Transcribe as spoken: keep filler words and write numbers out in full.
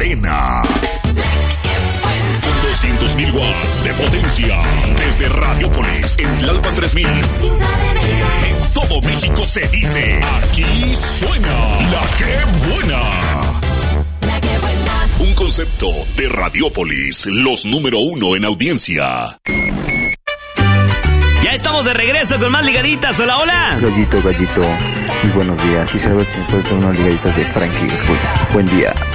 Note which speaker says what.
Speaker 1: cadena. Con doscientos mil watts de potencia. Desde Radiópolis, en Tlalpan tres mil. En todo México se dice, aquí suena La Que Buena. Un concepto de Radiópolis, los número uno en audiencia.
Speaker 2: Ya estamos de regreso con más ligaditas. Hola, hola.
Speaker 3: Gallito, gallito, muy buenos días. Y sabes si me puedes dar unas ligaditas de Frankie Ruiz. Buen día.